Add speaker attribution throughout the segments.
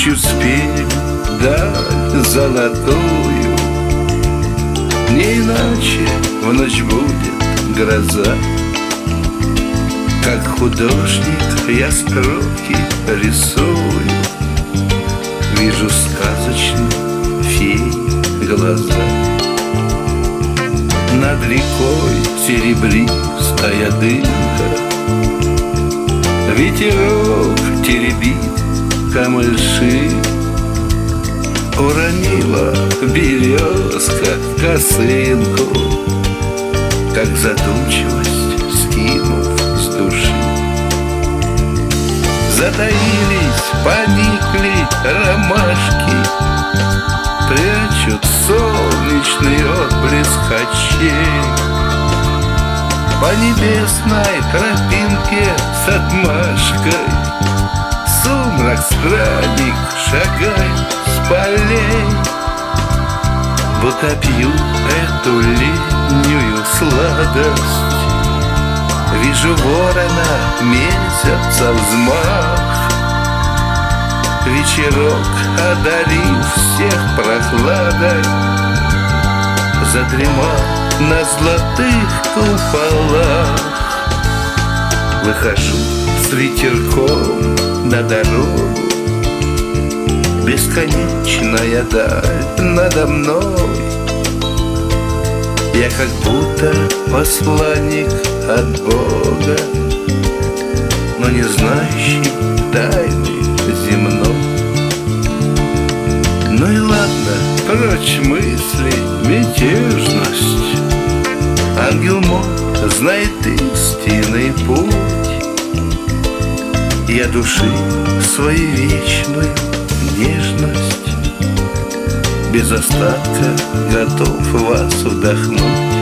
Speaker 1: Ночью спели даль золотую. Не иначе в ночь будет гроза. Как художник я строки рисую, вижу сказочные феи глаза. Над рекой серебристая дымка, ветерок теребит камыши. Уронила березка косынку, как задумчивость скинув с души. Затаились, поникли ромашки, прячут солнечный отблеск очей. По небесной тропинке с отмашкой сумрак странник шагает с полей. Будто пью эту летнюю сладость, вижу ворона, месяца взмах. Вечерок, одарив всех прохладой, задремал на золотых куполах. Выхожу с ветерком на дорогу, бесконечная даль надо мной. Я как будто посланник от Бога, но не знающий тайны земной. Ну и ладно, прочь мысли, мятежность. Ангел мой знает истинный путь. Я души свою вечную нежность без остатка готов вас вдохнуть.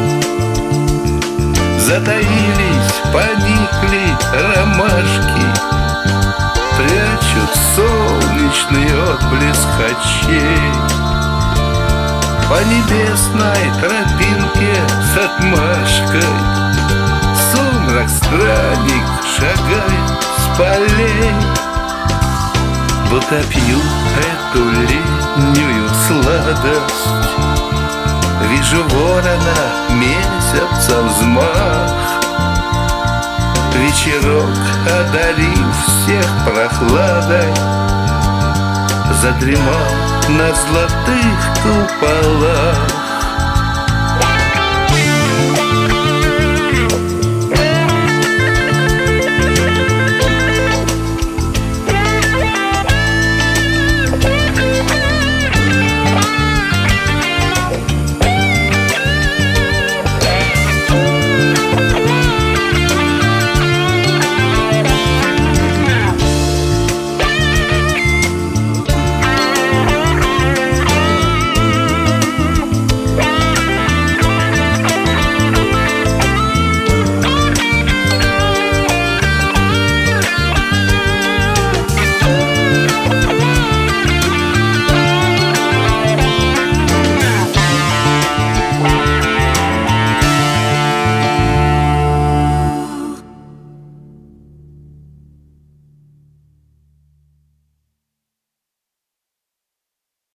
Speaker 1: Затаились, поникли ромашки, прячут солнечный отблеск очей. По небесной тропинке с отмашкой сумрак странник шагает с полей. Будто пью эту летнюю сладость, вижу ворона, месяца взмах. Вечерок, одарив всех прохладой, задремал на золотых куполах.